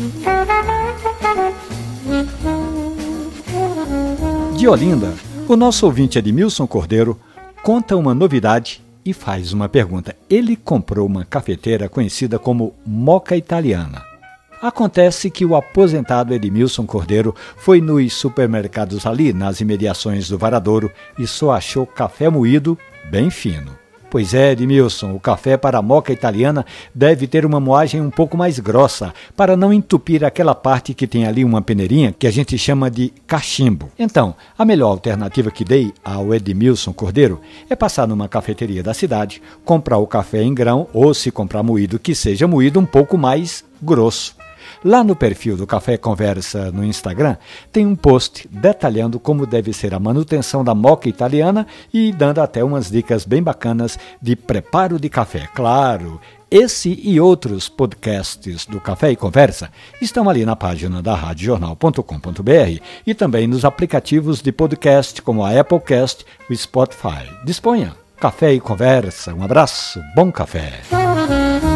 De Olinda, o nosso ouvinte Edmilson Cordeiro conta uma novidade e faz uma pergunta. Ele comprou uma cafeteira conhecida como Moca Italiana. Acontece que o aposentado Edmilson Cordeiro foi nos supermercados ali nas imediações do Varadouro e só achou café moído bem fino. Pois é, Edmilson, o café para a Moca Italiana deve ter uma moagem um pouco mais grossa, para não entupir aquela parte que tem ali uma peneirinha que a gente chama de cachimbo. Então, a melhor alternativa que dei ao Edmilson Cordeiro é passar numa cafeteria da cidade, comprar o café em grão ou, se comprar moído, que seja moído um pouco mais grosso. Lá no perfil do Café Conversa no Instagram, tem um post detalhando como deve ser a manutenção da Moca Italiana e dando até umas dicas bem bacanas de preparo de café. Claro, esse e outros podcasts do Café e Conversa estão ali na página da radiojornal.com.br e também nos aplicativos de podcast como a Applecast e o Spotify. Disponha. Café e Conversa. Um abraço, bom café.